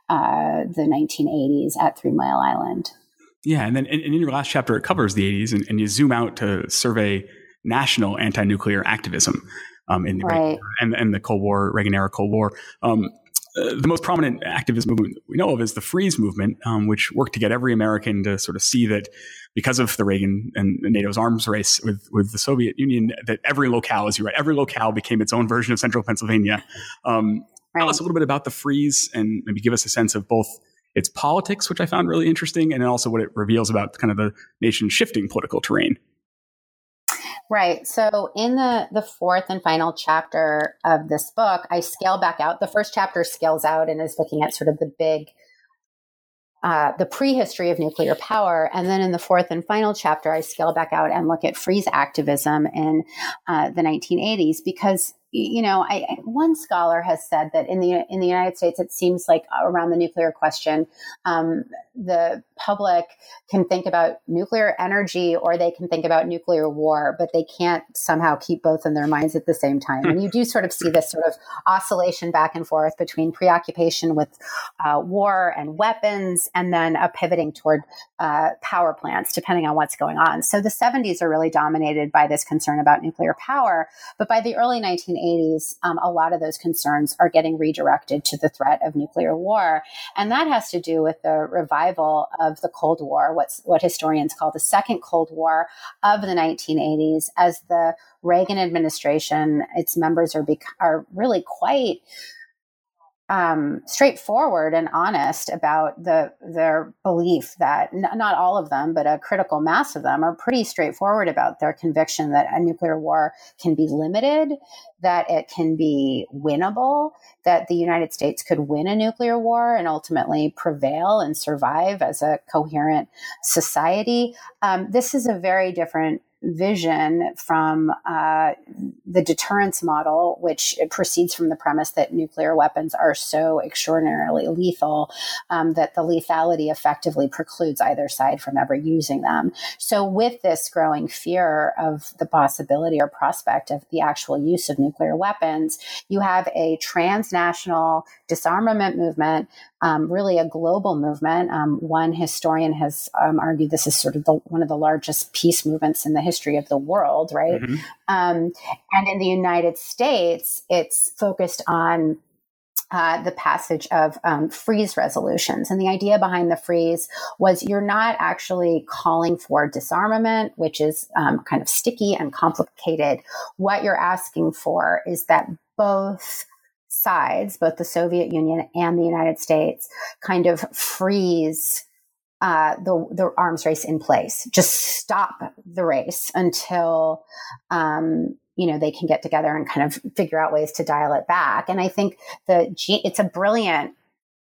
uh, the nineteen eighties at Three Mile Island. Yeah, and then in, in your last chapter, it covers the eighties, and, and you zoom out to survey national anti-nuclear activism um, in the right. and, and the Cold War, Reagan-era Cold War. Um, uh, the most prominent activist movement we know of is the Freeze movement, um, which worked to get every American to sort of see that because of the Reagan and NATO's arms race with, with the Soviet Union, that every locale, as you write, every locale became its own version of central Pennsylvania. Um, right. Tell us a little bit about the Freeze and maybe give us a sense of both its politics, which I found really interesting, and then also what it reveals about kind of the nation's shifting political terrain. Right. So in the, the fourth and final chapter of this book, I scale back out. The first chapter scales out and is looking at sort of the big, uh, the prehistory of nuclear power. And then in the fourth and final chapter, I scale back out and look at freeze activism in uh, the nineteen eighties, because you know, I, one scholar has said that in the in the United States, it seems like around the nuclear question, um, the public can think about nuclear energy or they can think about nuclear war, but they can't somehow keep both in their minds at the same time. And you do sort of see this sort of oscillation back and forth between preoccupation with uh, war and weapons, and then a pivoting toward uh, power plants, depending on what's going on. So the seventies are really dominated by this concern about nuclear power. But by the early nineteen eighties, um, a lot of those concerns are getting redirected to the threat of nuclear war. And that has to do with the revival of the Cold War, what's what historians call the second Cold War of the nineteen eighties, as the Reagan administration, its members are bec- are really quite um, straightforward and honest about the their belief that n- not all of them, but a critical mass of them are pretty straightforward about their conviction that a nuclear war can be limited, that it can be winnable, that the United States could win a nuclear war and ultimately prevail and survive as a coherent society. Um, this is a very different vision from uh, the deterrence model, which proceeds from the premise that nuclear weapons are so extraordinarily lethal um, that the lethality effectively precludes either side from ever using them. So with this growing fear of the possibility or prospect of the actual use of nuclear weapons, you have a transnational disarmament movement, um, really a global movement. Um, one historian has um, argued this is sort of the, one of the largest peace movements in the history of the world, right? Mm-hmm. Um, and in the United States, it's focused on uh, the passage of um, freeze resolutions. And the idea behind the freeze was you're not actually calling for disarmament, which is um, kind of sticky and complicated. What you're asking for is that both sides, both the Soviet Union and the United States, kind of freeze uh, the, the arms race in place. Just stop the race until, um, you know, they can get together and kind of figure out ways to dial it back. And I think the it's a brilliant,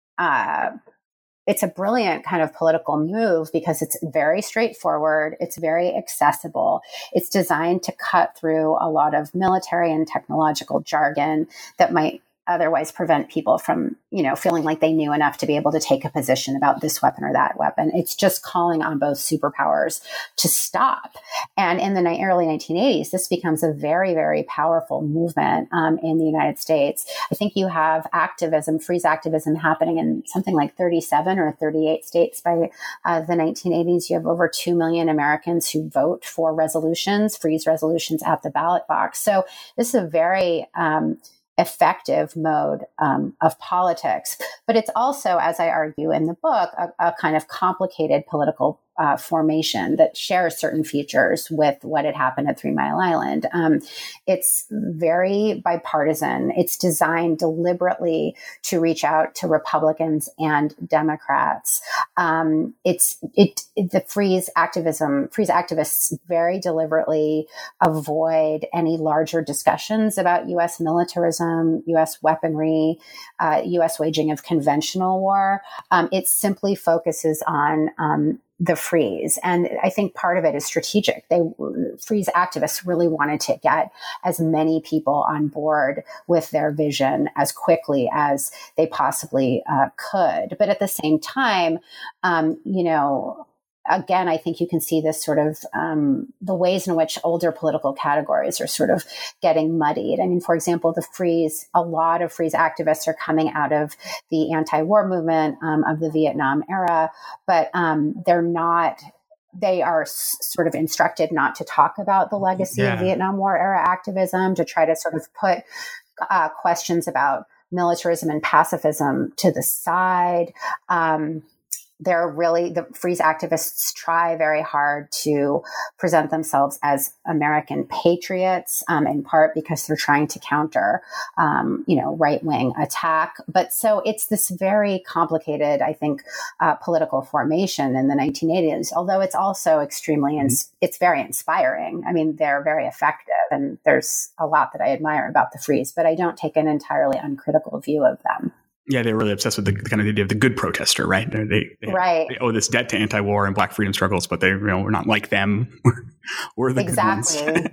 uh, it's a brilliant kind of political move because it's very straightforward. It's very accessible. It's designed to cut through a lot of military and technological jargon that might otherwise prevent people from, you know, feeling like they knew enough to be able to take a position about this weapon or that weapon. It's just calling on both superpowers to stop. And in the early nineteen eighties, this becomes a very, very powerful movement um, in the United States. I think you have activism, freeze activism happening in something like thirty-seven or thirty-eight states by uh, the nineteen eighties. You have over two million Americans who vote for resolutions, freeze resolutions at the ballot box. So this is a very um, effective mode um, of politics. But it's also, as I argue in the book, a, a kind of complicated political uh, formation that shares certain features with what had happened at Three Mile Island. Um, it's very bipartisan. It's designed deliberately to reach out to Republicans and Democrats. Um, it's it, it the freeze activism, freeze activists very deliberately avoid any larger discussions about U S militarism, U S weaponry, uh, U S waging of conventional war. Um, it simply focuses on um, the freeze. And I think part of it is strategic. They freeze activists really wanted to get as many people on board with their vision as quickly as they possibly uh, could. But at the same time, um, you know, again, I think you can see this sort of um, the ways in which older political categories are sort of getting muddied. I mean, for example, the freeze, a lot of freeze activists are coming out of the anti-war movement um, of the Vietnam era, but um, they're not, they are s- sort of instructed not to talk about the legacy yeah. of Vietnam War era activism, to try to sort of put uh, questions about militarism and pacifism to the side. Um, They're really, the freeze activists try very hard to present themselves as American patriots, um, in part because they're trying to counter, um, you know, right-wing attack. But so it's this very complicated, I think, uh, political formation in the nineteen eighties, although it's also extremely, ins- it's very inspiring. I mean, they're very effective, and there's a lot that I admire about the freeze, but I don't take an entirely uncritical view of them. Yeah, they're really obsessed with the, the kind of idea of the good protester, right? They, they, right. they owe this debt to anti-war and Black freedom struggles, but they, you know, we're not like them. We're, we're the exactly. good ones.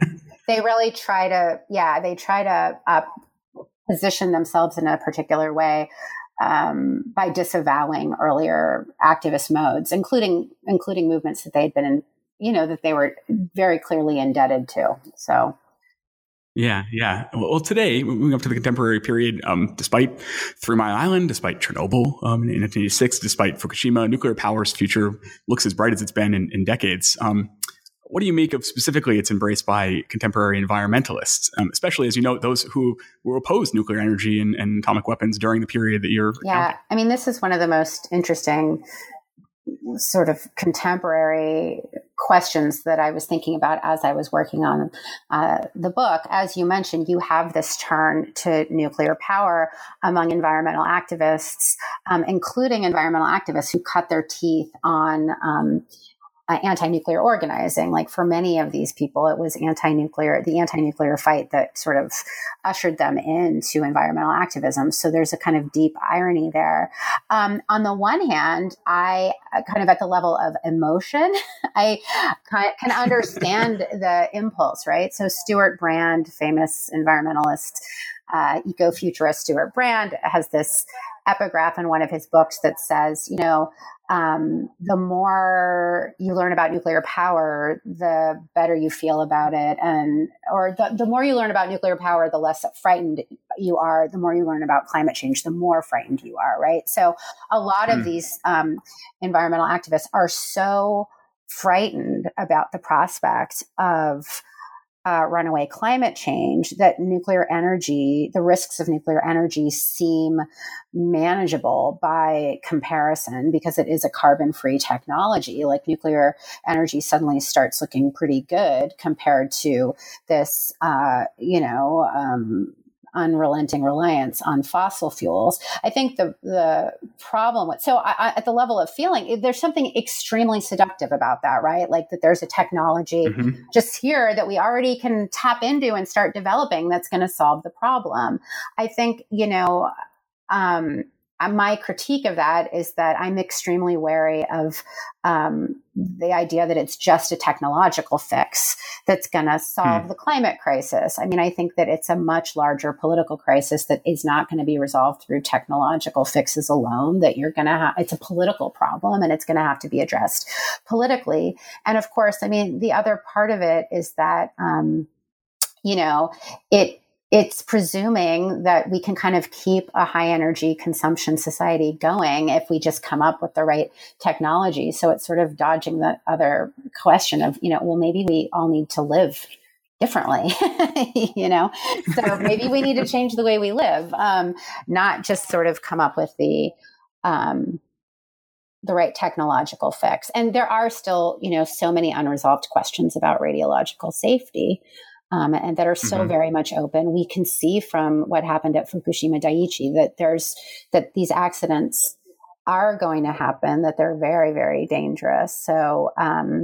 they really try to, yeah, they try to uh, position themselves in a particular way um, by disavowing earlier activist modes, including including movements that they'd been in, you know, that they were very clearly indebted to. So. Yeah, yeah. Well, today, moving up to the contemporary period, um, despite Three Mile Island, despite Chernobyl um, in nineteen eighty-six, despite Fukushima, nuclear power's future looks as bright as it's been in, in decades. Um, what do you make of specifically its embrace by contemporary environmentalists, um, especially as you know, those who were opposed nuclear energy and, and atomic weapons during the period that you're Yeah, counting? I mean, this is one of the most interesting sort of contemporary questions that I was thinking about as I was working on uh, the book. As you mentioned, you have this turn to nuclear power among environmental activists, um, including environmental activists who cut their teeth on um, uh, anti-nuclear organizing. Like for many of these people, it was anti-nuclear, the anti-nuclear fight that sort of ushered them into environmental activism. So there's a kind of deep irony there. Um, on the one hand, I uh, kind of at the level of emotion, I can understand the impulse, right? So Stuart Brand, famous environmentalist, uh, eco-futurist Stuart Brand, has this epigraph in one of his books that says, you know, um, the more you learn about nuclear power, the better you feel about it. And, or the, the more you learn about nuclear power, the less frightened you are. The more you learn about climate change, the more frightened you are, right? So a lot mm. of these um, environmental activists are so frightened about the prospect of Uh, runaway climate change, that nuclear energy, the risks of nuclear energy seem manageable by comparison because it is a carbon-free technology. Like nuclear energy suddenly starts looking pretty good compared to this, uh, you know, um, unrelenting reliance on fossil fuels. I think the the problem with, so I, I, at the level of feeling, there's something extremely seductive about that, right? Like that there's a technology mm-hmm. just here that we already can tap into and start developing that's going to solve the problem. I think, you know, um, my critique of that is that I'm extremely wary of um, the idea that it's just a technological fix that's going to solve hmm. the climate crisis. I mean, I think that it's a much larger political crisis that is not going to be resolved through technological fixes alone, that you're going to have, it's a political problem and it's going to have to be addressed politically. And of course, I mean, the other part of it is that, um, you know, it, It's presuming that we can kind of keep a high energy consumption society going if we just come up with the right technology. So it's sort of dodging the other question of, you know, well, maybe we all need to live differently, you know, so maybe we need to change the way we live, um, not just sort of come up with the, um, the right technological fix. And there are still, you know, so many unresolved questions about radiological safety. Um, and that are still mm-hmm. very much open. We can see from what happened at Fukushima Daiichi that there's that these accidents are going to happen, that they're very, very dangerous. So, um,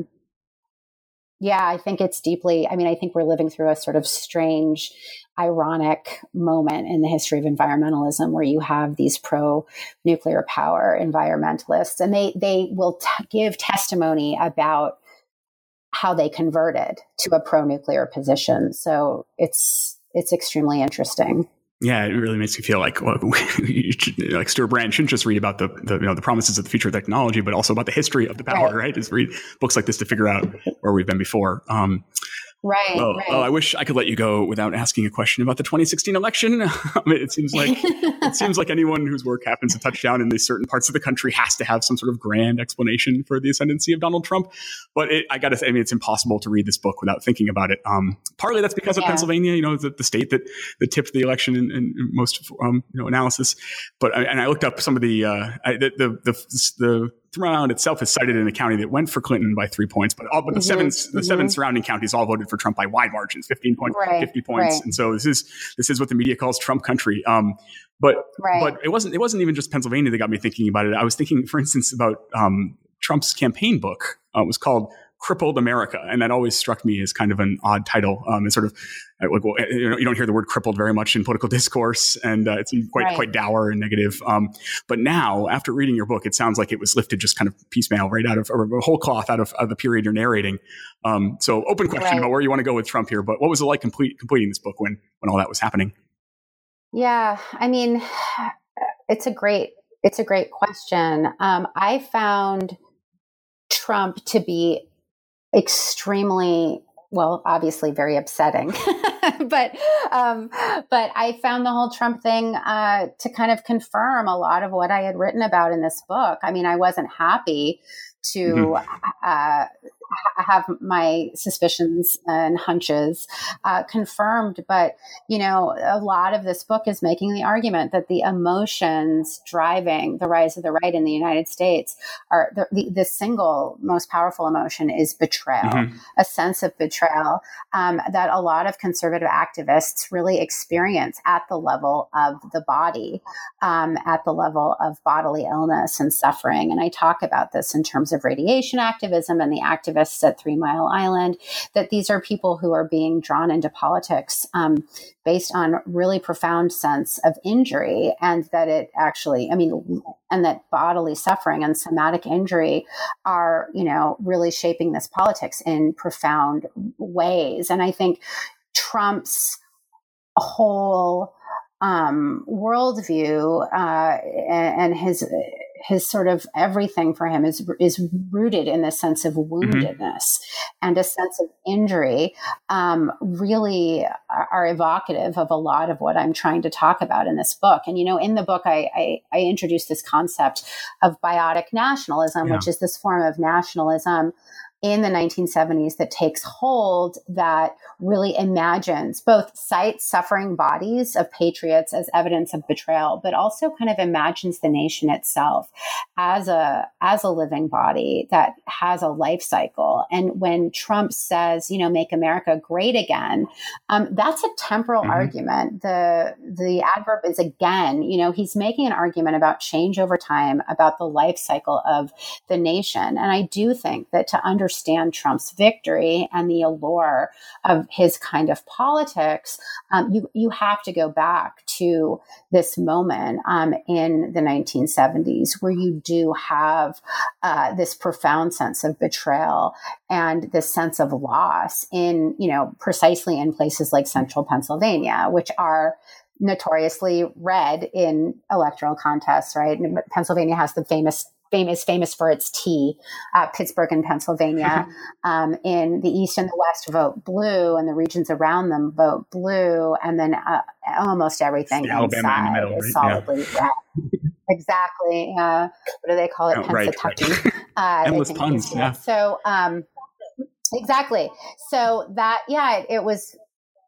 yeah, I think it's deeply, I mean, I think we're living through a sort of strange, ironic moment in the history of environmentalism where you have these pro-nuclear power environmentalists, and they, they will t- give testimony about how they converted to a pro-nuclear position. So it's it's extremely interesting. Yeah, it really makes me feel like well, should, like Stuart Brand shouldn't just read about the, the you know the promises of the future of technology, but also about the history of the power. Right? right? Just read books like this to figure out where we've been before. Um, Right, well, right. Oh, I wish I could let you go without asking a question about the twenty sixteen election. It seems like it seems like anyone whose work happens to touch down in these certain parts of the country has to have some sort of grand explanation for the ascendancy of Donald Trump. But it, I got to say, I mean, it's impossible to read this book without thinking about it. Um, partly that's because yeah. of Pennsylvania, you know, the, the state that, that tipped the election in, in most um, you know analysis. But and I looked up some of the uh, I, the the the, the Three Mile Island itself is cited in a county that went for Clinton by three points, but all but the mm-hmm. seven the mm-hmm. seven surrounding counties all voted for Trump by wide margins, fifteen points, right. fifty points, right. and so this is this is what the media calls Trump country. Um, but right. but it wasn't it wasn't even just Pennsylvania that got me thinking about it. I was thinking, for instance, about um, Trump's campaign book. Uh, it was called Crippled America. And that always struck me as kind of an odd title. Um, it's sort of, like, well, you know, you don't hear the word crippled very much in political discourse, and uh, it's quite, right. quite dour and negative. Um, but now, after reading your book, it sounds like it was lifted just kind of piecemeal right out of, or a whole cloth out of, out of the period you're narrating. Um, so open question right. about where you want to go with Trump here, but what was it like complete, completing this book when, when all that was happening? Yeah, I mean, it's a great, it's a great question. Um, I found Trump to be extremely, well, obviously very upsetting, but, um, but I found the whole Trump thing, uh, to kind of confirm a lot of what I had written about in this book. I mean, I wasn't happy to, mm-hmm. uh, have my suspicions and hunches uh, confirmed. But, you know, a lot of this book is making the argument that the emotions driving the rise of the right in the United States are the, the, the single most powerful emotion is betrayal, mm-hmm. a sense of betrayal um, that a lot of conservative activists really experience at the level of the body, um, at the level of bodily illness and suffering. And I talk about this in terms of radiation activism and the activists at Three Mile Island, that these are people who are being drawn into politics um, based on really profound sense of injury, and that it actually, I mean, and that bodily suffering and somatic injury are, you know, really shaping this politics in profound ways. And I think Trump's whole um, worldview uh, and, and his his sort of everything for him is is rooted in this sense of woundedness mm-hmm. and a sense of injury, um, really are, are evocative of a lot of what I'm trying to talk about in this book. And, you know, in the book, I, I, I introduced this concept of biotic nationalism, yeah. which is this form of nationalism in the nineteen seventies that takes hold, that really imagines both cites suffering bodies of patriots as evidence of betrayal, but also kind of imagines the nation itself as a as a living body that has a life cycle. And when Trump says, you know, make America great again, um, that's a temporal mm-hmm. argument. The the adverb is again, you know, he's making an argument about change over time, about the life cycle of the nation. And I do think that to understand understand Trump's victory and the allure of his kind of politics, um, you you have to go back to this moment um, in the nineteen seventies where you do have uh, this profound sense of betrayal and this sense of loss in, you know, precisely in places like central Pennsylvania, which are notoriously red in electoral contests, right? And Pennsylvania has the famous famous, famous for its tea, uh, Pittsburgh and Pennsylvania. um, in the East and the West vote blue, and the regions around them vote blue. And then uh, almost everything Alabama in the middle, is right? solidly yeah. red. Exactly. Uh, what do they call it? Oh, Pennsatucky. Right, right. uh, Endless puns. Yeah. So, um, exactly. So that, yeah, it, it was,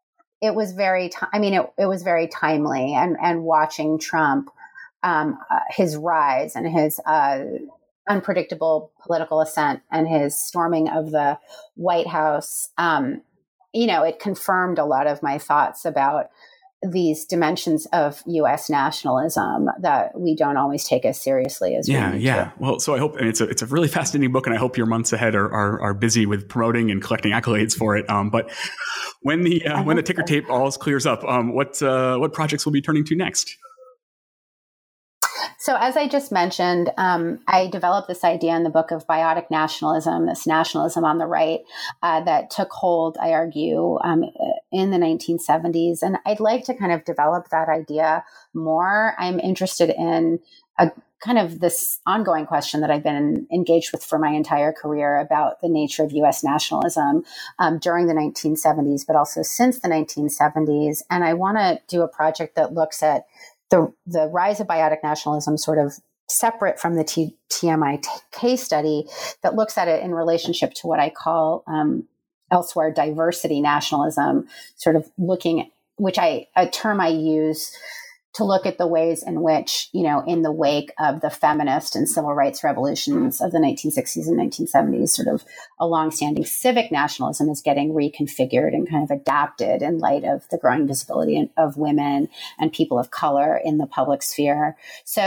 it was very, t- I mean, it, it was very timely, and, and watching Trump, Um, uh, his rise and his uh, unpredictable political ascent and his storming of the White House, um, you know, it confirmed a lot of my thoughts about these dimensions of U S nationalism that we don't always take as seriously as yeah, we need yeah. to. Well, so I hope, and it's a it's a really fascinating book, and I hope your months ahead are are, are busy with promoting and collecting accolades for it. Um, but when the uh, when the ticker so. tape all clears up, um, what uh, what projects will be turning to next? So as I just mentioned, um, I developed this idea in the book of biotic nationalism, this nationalism on the right uh, that took hold, I argue, um, in the nineteen seventies. And I'd like to kind of develop that idea more. I'm interested in a kind of this ongoing question that I've been engaged with for my entire career about the nature of U S nationalism um, during the nineteen seventies, but also since the nineteen seventies. And I want to do a project that looks at the the rise of biotic nationalism sort of separate from the T- TMI case study, that looks at it in relationship to what I call um, elsewhere diversity nationalism, sort of looking at, which I, a term I use to look at the ways in which, you know, in the wake of the feminist and civil rights revolutions of the nineteen sixties and nineteen seventies, sort of a longstanding civic nationalism is getting reconfigured and kind of adapted in light of the growing visibility of women and people of color in the public sphere. So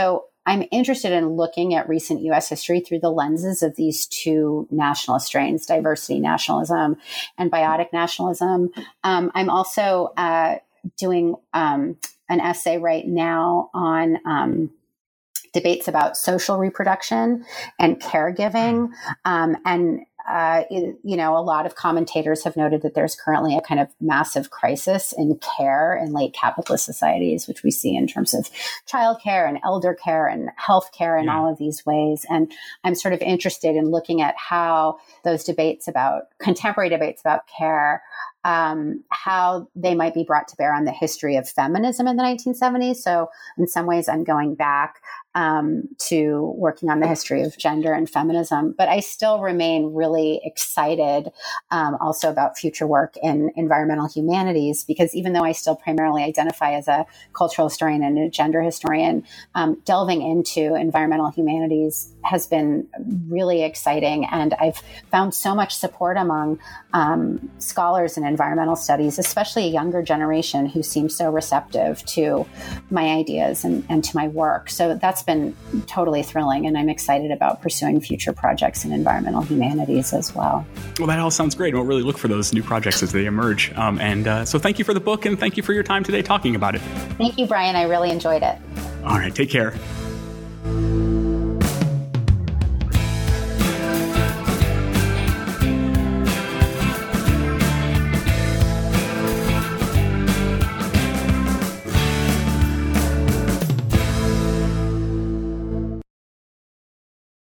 I'm interested in looking at recent U S history through the lenses of these two nationalist strains, diversity nationalism and biotic nationalism. Um, I'm also uh, doing um, an essay right now on um, debates about social reproduction and caregiving. Um, and, uh, it, you know, a lot of commentators have noted that there's currently a kind of massive crisis in care in late capitalist societies, which we see in terms of childcare and elder care and healthcare in yeah. all of these ways. And I'm sort of interested in looking at how those debates about contemporary debates about care Um, how they might be brought to bear on the history of feminism in the nineteen seventies. So in some ways, I'm going back um, to working on the history of gender and feminism, but I still remain really excited um, also about future work in environmental humanities, because even though I still primarily identify as a cultural historian and a gender historian, um, delving into environmental humanities has been really exciting. And I've found so much support among um, scholars in environmental studies, especially a younger generation who seems so receptive to my ideas and, and to my work. So that's been totally thrilling. And I'm excited about pursuing future projects in environmental humanities as well. Well, that all sounds great. We'll really look for those new projects as they emerge. Um, and uh, so thank you for the book, and thank you for your time today talking about it. Thank you, Brian. I really enjoyed it. All right. Take care.